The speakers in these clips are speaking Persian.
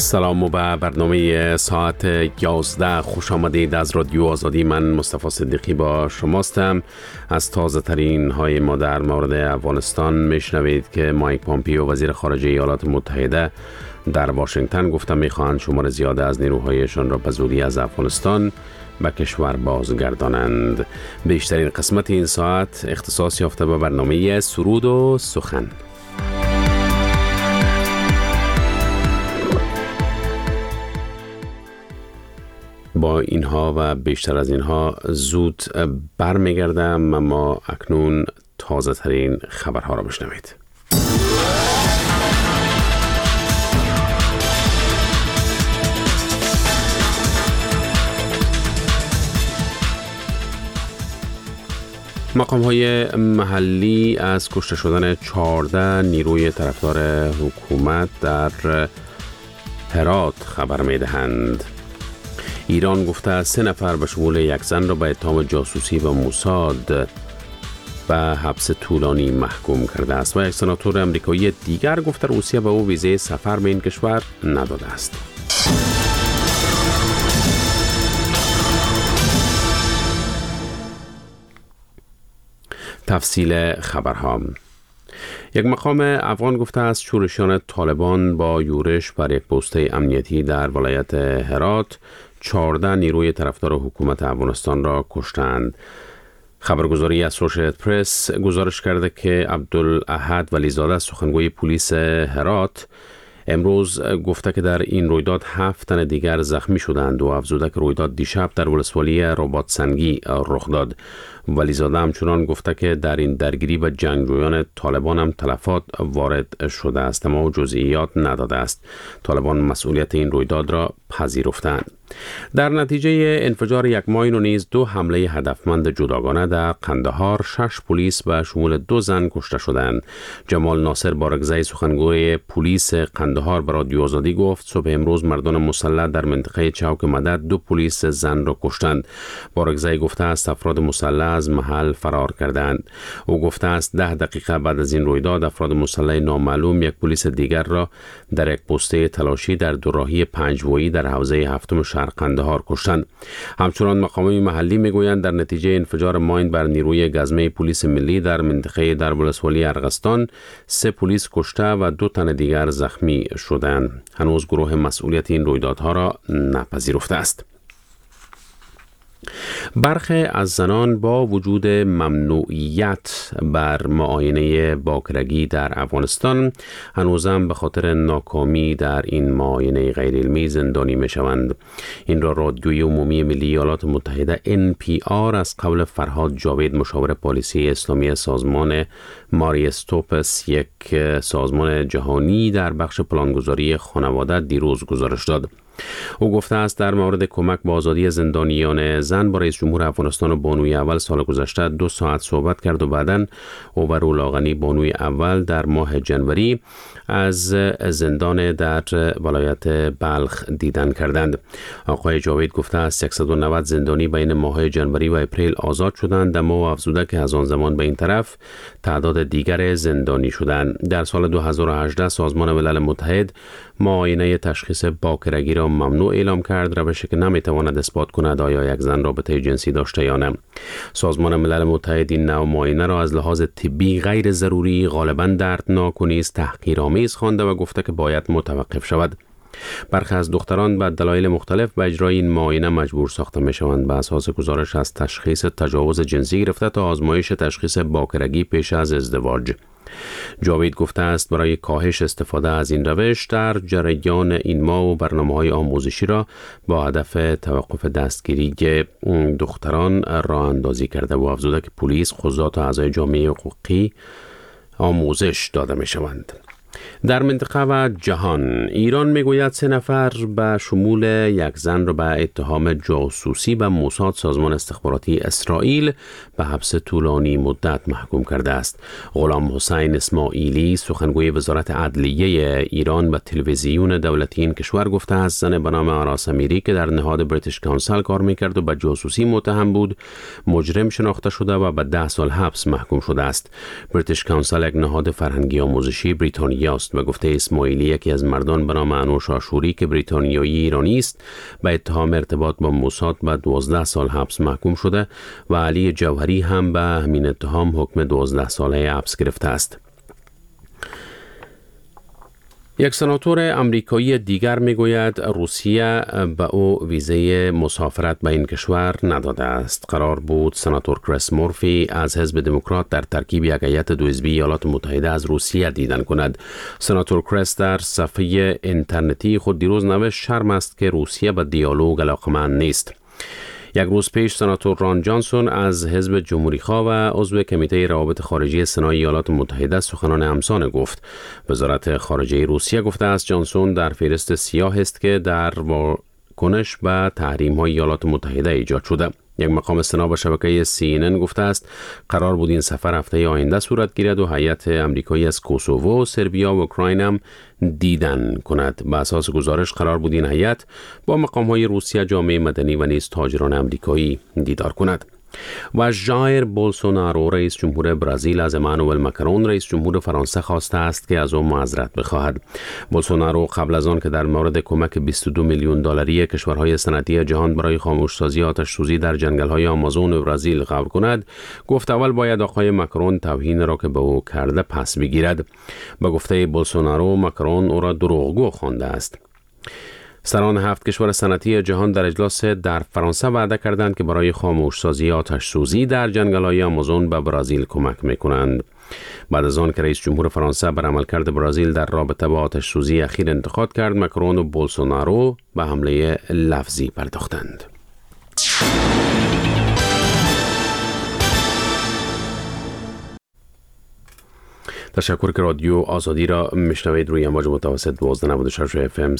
سلام و به برنامه ساعت 11 خوش آمدید از رادیو آزادی. من مصطفی صدیقی با شماستم. از تازه ترین های ما در مورد افغانستان میشنوید که مایک پامپیو وزیر خارجه ایالات متحده در واشنگتن گفته میخواهند شمار زیاده از نیروهایشان را به زودی از افغانستان به کشور بازگردانند. بیشترین قسمت این ساعت اختصاص یافته به برنامه سرود و سخن. با اینها و بیشتر از اینها زود برمیگردم، اما اکنون تازه ترین خبرها را بشنوید. مقام‌های محلی از کشته شدن 14 نیروی طرفدار حکومت در هرات خبر می‌دهند. ایران گفته 3 نفر به شمول یک زن را به اتهام جاسوسی و موساد به حبس طولانی محکوم کرده است و یک سناتور امریکایی دیگر گفته روسیه به او ویزه سفر به این کشور نداده است. تفصیل خبرها. یک مقام افغان گفته است شورشیان طالبان با یورش بر یک پست امنیتی در ولایت هرات 14 نیروی طرفدار حکومت افغانستان را کشتند. خبرگزاری اسوشییتد پرس گزارش کرده که عبدالاحد ولیزاده سخنگوی پلیس هرات امروز گفته که در این رویداد 7 تن دیگر زخمی شدند و افزوده که رویداد دیشب در ولسوالی رباطسنگی رخ داد. ولیزاده همچنان گفته که در این درگیری و جنگجویان طالبان هم تلفات وارد شده است اما جزئیات نداده است. طالبان مسئولیت این رویداد را پذیرفتند. در نتیجه انفجار یک ماین و نیز 2 حمله هدفمند جداگانه در قندهار 6 پلیس به شمول 2 زن کشته شدند. جمال ناصر بارگزای سخنگوی پلیس قندهار به رادیو آزادی گفت صبح امروز مردان مسلح در منطقه چوک مدد 2 پلیس زن را کشتند. بارگزای گفته است افراد مسلح از محل فرار کردند. او گفته است 10 دقیقه بعد از این رویداد افراد مسلح نامعلوم یک پلیس دیگر را در یک پست تلاشی در دوراهی پنجوایی در حوزه هفتم شهر قندهار کشتند. همچنان مقامان محلی میگویند در نتیجه انفجار ماین بر نیروی گزمه پلیس ملی در منطقه در ولسوالی ارغستان 3 پلیس کشته و 2 تن دیگر زخمی شدند. هنوز گروه مسئولیت این رویدادها را نپذیرفته است. برخی از زنان با وجود ممنوعیت بر معاینه باکرگی در افغانستان هنوزم به خاطر ناکامی در این معاینه غیر علمی زندانی می شوند. این را رادیوی عمومی ملی ایالات متحده NPR از قول فرهاد جاوید مشاور پالیسی اسلامی سازمان ماری استوپس یک سازمان جهانی در بخش پلانگذاری خانواده دیروز گزارش داد. او گفته است در مورد کمک به آزادی زندانیان زن با رئیس جمهور افغانستان و بانوی اول سال گذشته 2 ساعت صحبت کرد و بعداً او و رولاغنی بانوی اول در ماه جنوری از زندان در ولایت بلخ دیدن کردند. آقای جاوید گفته است 190 زندانی بین ماه‌های جنوری و اپریل آزاد شدند اما افزوده که از آن زمان به این طرف تعداد دیگر زندانی شدند. در سال 2018 سازمان ملل متحد معاینه تشخیص باکرگی را ممنوع اعلام کرد، روشی که نمیتواند اثبات کند آیا یک زن رابطه جنسی داشته یا نه. سازمان ملل متحد این نوع معاینه را از لحاظ طبی غیر ضروری، غالباً دردناک و نیز تحقیرآمیز خوانده و گفته که باید متوقف شود. برخی از دختران به دلایل مختلف به اجرای این معاینه مجبور ساخته می شوند. به اساس گزارش از تشخیص تجاوز جنسی گرفته تا آزمایش تشخیص باکرگی پیش از ازدواج. جاوید گفته است برای کاهش استفاده از این روش در جریان این ماه و برنامه‌های آموزشی را با هدف توقف دستگیری دختران راه اندازی کرده و افزوده که پلیس، قضات و اعضای جامعه حقوقی آموزش داده می شوند. در منطقه و جهان ایران میگوید 3 نفر به شمول یک زن را به اتهام جاسوسی به موساد سازمان استخباراتی اسرائیل به حبس طولانی مدت محکوم کرده است. غلام حسین اسماعیلی سخنگوی وزارت عدلیه ایران به تلویزیون دولتی این کشور گفته است زن به نام آراس امیری که در نهاد بریتیش کانسل کار میکرد و به جاسوسی متهم بود مجرم شناخته شده و به 10 سال حبس محکوم شده است. بریتیش کانسل یک نهاد فرهنگی آموزشی بریتانیایی است. به گفته اسماعیلی، یکی از مردان به نام انوش آشوری که بریتانیایی ایرانی است به اتهام ارتباط با موساد به 12 سال حبس محکوم شده و علی جوهری هم به همین اتهام حکم 12 ساله حبس گرفته است. یک سناتور آمریکایی دیگر میگوید روسیه به او ویزه مسافرت به این کشور نداده است. قرار بود سناتور کریس مورفی از حزب دموکرات در ترکیب یک هیئت دو حزبی ایالات متحده از روسیه دیدن کند. سناتور کریس در صفحه اینترنتی خود دیروز نوشت شرم است که روسیه به دیالوگ علاقمند نیست. یک روز پیش سناتور ران جانسون از حزب جمهوری‌خواه و عضو کمیته روابط خارجی سنای ایالات متحده سخنان همسانه گفت. وزارت خارجه روسیه گفته است جانسون در فهرست سیاه است که در واکنش به تحریم‌های ایالات متحده ایجاد شده. یک مقام سنا به شبکه CNN گفته است قرار بود این سفر هفته آینده صورت گیرد و هیئت آمریکایی از کوسوو، سربیا و اوکراین هم دیدن کند. به اساس گزارش قرار بود این هیئت با مقام‌های روسیه، جامعه مدنی و نیز تاجران آمریکایی دیدار کند. و ژایر بولسونارو رئیس جمهور برزیل از امانوئل ماکرون رئیس جمهور فرانسه خواسته است که از او معذرت بخواهد. بولسونارو قبل از آن که در مورد کمک 22 میلیون دلاری کشورهای صنعتی جهان برای خاموشسازی آتش‌سوزی در جنگل‌های آمازون و برزیل قبول کند، گفت اول باید آقای ماکرون توهین را که به او کرده پس بگیرد. به گفته بولسونارو ماکرون او را دروغگو خوانده است. سران 7 کشور صنعتی جهان در اجلاس در فرانسه وعده کردند که برای خاموشسازی آتش‌سوزی در جنگل‌های آمازون به برزیل کمک می‌کنند. بعد از آن که رئیس جمهور فرانسه بر عملکرد برزیل در رابطه با آتش‌سوزی اخیر انتقاد کرد، ماکرون و بولسونارو به حمله لفظی پرداختند. تشکر که رادیو آزادی را میشنوید روی امواج متوسط 1296 FM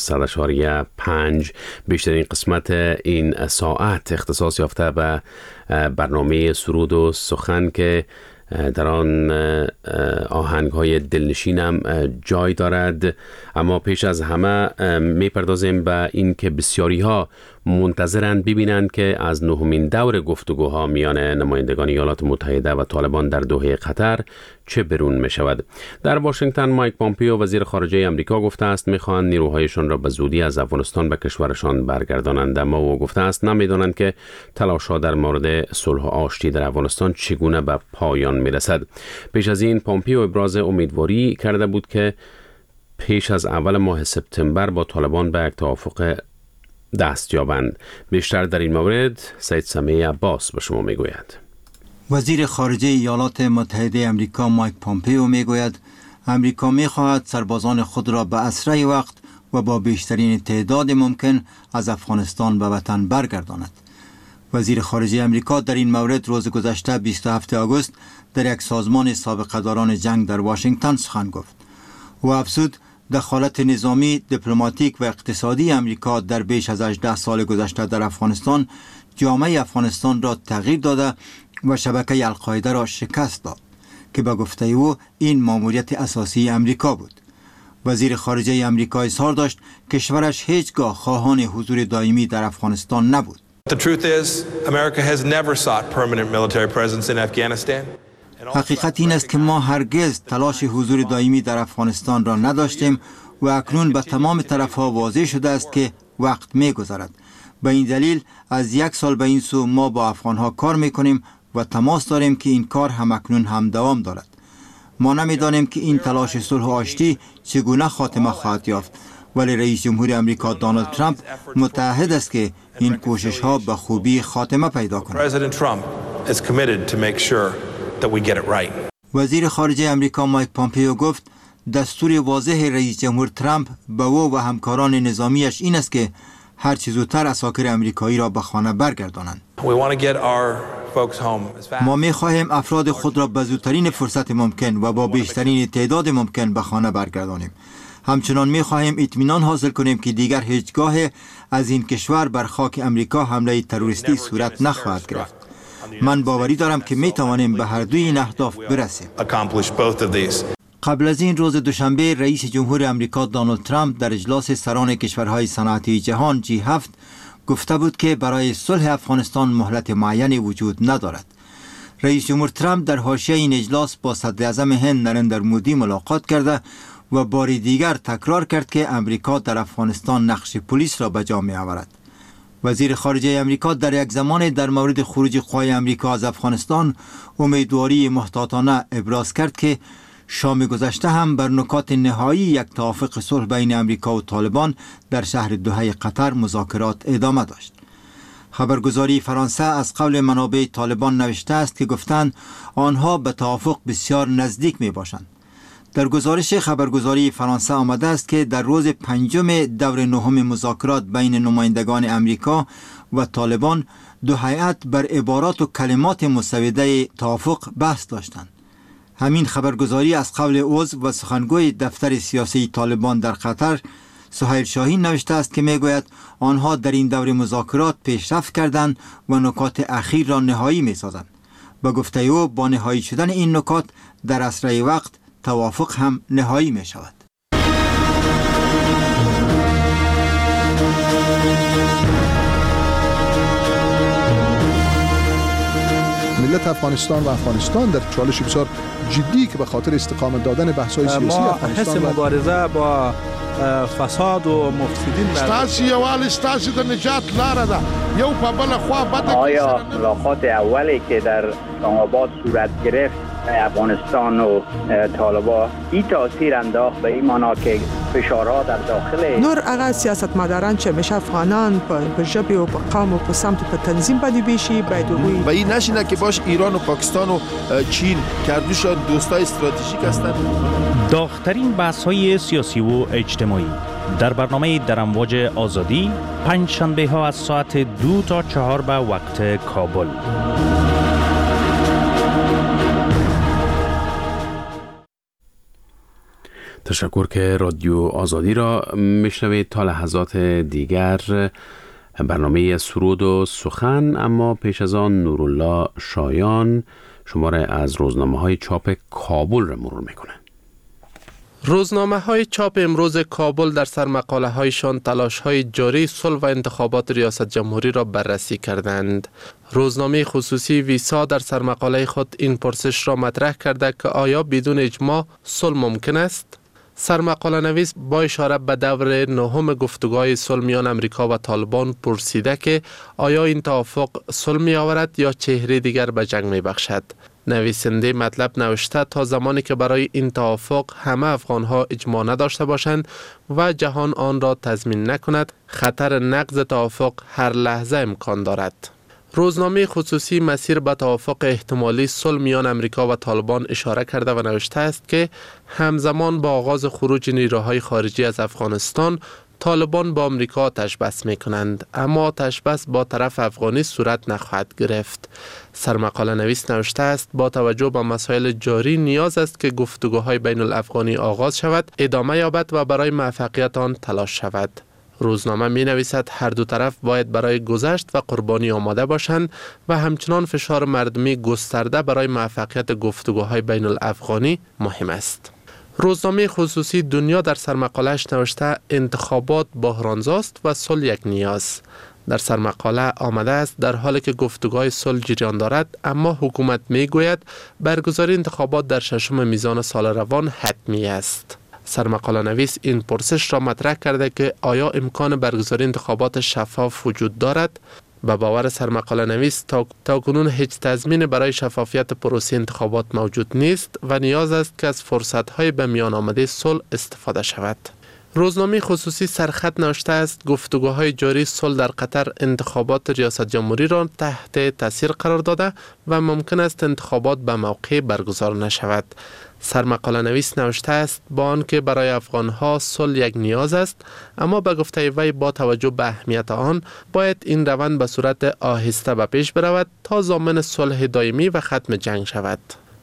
100.5. بیشترین قسمت این ساعت اختصاص یافته به برنامه سرود و سخن که در آن آهنگ‌های دلنشین هم جای دارد. اما پیش از همه میپردازیم به این که بسیاری ها منتظرند ببینند که از 9مین دور گفتگوها میان نمایندگان ایالات متحده و طالبان در دوحه قطر چه برون می شود. در واشنگتن مایک پامپیو وزیر خارجه آمریکا گفته است میخواهند نیروهایشان را به زودی از افغانستان به کشورشان برگردانند، اما او گفته است نمیدانند که تلاش‌ها در مورد صلح و آشتی در افغانستان چگونه به پایان میرسد. پیش از این پامپیو ابراز امیدواری کرده بود که پیش از اول ماه سپتامبر با طالبان به یک توافق دست یابند. بیشتر در این مورد سید سمیع عباس به شما میگوید. وزیر خارجه ایالات متحده آمریکا مایک پامپیو میگوید آمریکا میخواهد سربازان خود را به اسرع وقت و با بیشترین تعداد ممکن از افغانستان به وطن برگرداند. وزیر خارجه آمریکا در این مورد روز گذشته 27 آگوست در یک سازمان سابقه‌داران جنگ در واشنگتن سخن گفت. او افزود دخالت نظامی، دیپلماتیک و اقتصادی آمریکا در بیش از 18 سال گذشته در افغانستان جامعه افغانستان را تغییر داده و شبکه القاعده را شکست داد که به گفته او این ماموریت اساسی آمریکا بود. وزیر خارجه آمریکا اظهار داشت کشورش هیچگاه خواهان حضور دائمی در افغانستان نبود. The truth is, America has never sought permanent military presence in Afghanistan. حقیقت این است که ما هرگز تلاش حضور دائمی در افغانستان را نداشتیم و اکنون به تمام طرفها واضح شده است که وقت می‌گذرد. به این دلیل از 1 سال به این سو ما با افغانها کار می‌کنیم و تماس داریم که این کار هم اکنون هم دوام دارد. ما نمی‌دانیم که این تلاش صلح و آشتی چگونه خاتمه خواهد یافت، ولی رئیس جمهور آمریکا دونالد ترامپ متعهد است که این کوشش‌ها به خوبی خاتمه پیدا کند. وزیر خارجه آمریکا مایک پامپیو گفت دستور واضح رئیس جمهور ترامپ به او و همکاران نظامیش این است که هر چه زودتر اساکر آمریکایی را به خانه برگردانند. ما می‌خواهیم افراد خود را به زودترین فرصت ممکن و با بیشترین تعداد ممکن به خانه برگردانیم. همچنان می‌خواهیم اطمینان حاصل کنیم که دیگر هیچگاه از این کشور بر خاک آمریکا حمله تروریستی صورت نخواهد گرفت. من باوری دارم که می‌توانیم به هر دوی این اهداف برسیم. قبل از این روز دوشنبه رئیس جمهور آمریکا دونالد ترامپ در اجلاس سران کشورهای صنعتی جهان G7 گفته بود که برای صلح افغانستان مهلت معینی وجود ندارد. رئیس جمهور ترامپ در حاشیه این اجلاس با صدر اعظم هند نریندر مودی ملاقات کرده و بار دیگر تکرار کرد که امریکا در افغانستان نقش پلیس را به جا می آورد. وزیر خارجه امریکا در یک زمان در مورد خروج قوای امریکا از افغانستان امیدواری محتاطانه ابراز کرد که شام گذشته هم بر نکات نهایی یک توافق صلح بین امریکا و طالبان در شهر دوحه قطر مذاکرات ادامه داشت. خبرگزاری فرانسه از قول منابع طالبان نوشته است که گفتند آنها به توافق بسیار نزدیک می باشند. در گزارش خبرگزاری فرانسه آمده است که در روز پنجم دور نهم مذاکرات بین نمایندگان امریکا و طالبان دو هیئت بر عبارات و کلمات مسوده توافق بحث داشتند. همین خبرگزاری از قول عضو و سخنگوی دفتر سیاسی طالبان در قطر سهیل شاهین نوشته است که میگوید آنها در این دور مذاکرات پیشرفت کردند و نکات اخیر را نهایی می‌سازند. با گفته او با نهایی شدن این نکات در اسرع وقت توافق هم نهایی می شود. ملت افغانستان و افغانستان در چالش بسیار جدی که به خاطر استقامت دادن بحث‌های سیاسی افغانستان حس مبارزه با فساد و مفسدین ستاسو یوال ستاسو د نجات لاره ده یو په بل خوا بده. آیا ملاقات اولی که در اسلام آباد صورت گرفت افغانستان و طالبان این تاثیر انداخت به این معنا که فشارها در داخل نور هغه سیاستمداران چې همیشه افغانان په ژبې او په قوم او په سمت په تنظیم باندې بیشي باید وګوري و این نشینه که باش ایران و پاکستان و چین کردوشان دوستای استراتژیک هستند. داغ‌ترین بحث‌های سیاسی و اجتماعی در برنامه در امواج آزادی پنج شنبه ها از ساعت 2 تا 4 به وقت کابل. تشکر که رادیو آزادی را میشنوید. تا لحظات دیگر برنامه سرود و سخن، اما پیش از آن نورالله شایان شماره از روزنامه‌های چاپ کابل را مرور میکنه. روزنامه‌های چاپ امروز کابل در سرمقاله‌هایشان تلاش‌های جاری صلح و انتخابات ریاست جمهوری را بررسی کردند. روزنامه خصوصی ویسا در سرمقاله خود این پرسش را مطرح کرده که آیا بدون اجماع صلح ممکن است؟ سرمقاله نویس با اشاره به دور نهم گفتگوهای صلح میان امریکا و طالبان پرسیده که آیا این توافق صلح می آورد یا چهره دیگر به جنگ می بخشد. نویسنده مطلب نوشته تا زمانی که برای این توافق همه افغانها اجماع نداشته باشند و جهان آن را تضمین نکند، خطر نقض توافق هر لحظه امکان دارد. روزنامه خصوصی مسیر به توافق احتمالی صلح میان امریکا و طالبان اشاره کرده و نوشته است که همزمان با آغاز خروج نیروهای خارجی از افغانستان، طالبان با امریکا آتش بس می کنند، اما آتش بس با طرف افغانی صورت نخواهد گرفت. سرمقاله نویس نوشته است با توجه به مسائل جاری نیاز است که گفتگوهای بین الافغانی آغاز شود، ادامه یابد و برای موفقیت آن تلاش شود. روزنامه می نویسد هر دو طرف باید برای گذشت و قربانی آماده باشند و همچنان فشار مردمی گسترده برای موفقیت گفتگوهای بین الافغانی مهم است. روزنامه خصوصی دنیا در سرمقاله‌اش نوشته انتخابات بحرانزاست و صلح یک نیاز. در سرمقاله آمده است در حالی که گفتگوهای صلح جریان دارد، اما حکومت می گوید برگزاری انتخابات در ششم میزان سال روان حتمی است. سرمقاله نویس این پرسش را مطرح کرده که آیا امکان برگزاری انتخابات شفاف وجود دارد؟ به باور سرمقاله نویس تا کنون هیچ تضمین برای شفافیت پروسه انتخابات موجود نیست و نیاز است که از فرصت‌های به میان آمده صلح استفاده شود. روزنامه خصوصی سرخط نوشته است گفتگوهای جاری صلح در قطر انتخابات ریاست جمهوری را تحت تاثیر قرار داده و ممکن است انتخابات به موقع برگزار نشود. سرمقاله نویس نوشته است با آنکه برای افغانها صلح یک نیاز است، اما به گفته وی با توجه به اهمیت آن باید این روند به صورت آهسته به پیش برود تا ضامن صلح دائمی و ختم جنگ شود.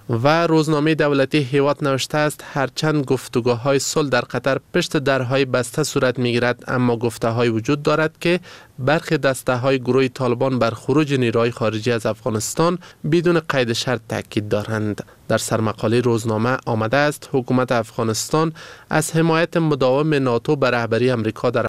و روزنامه دولتی هیوات نوشته است هرچند گفتگوهای صلح در قطر پشت درهای بسته صورت میگیرد، اما گفته‌های وجود دارد که برخی دسته‌های گروه طالبان بر خروج نیروهای خارجی از افغانستان بدون قید شرط تاکید دارند. در سرمقاله روزنامه آمده است حکومت افغانستان از حمایت مداوم ناتو به رهبری امریکا در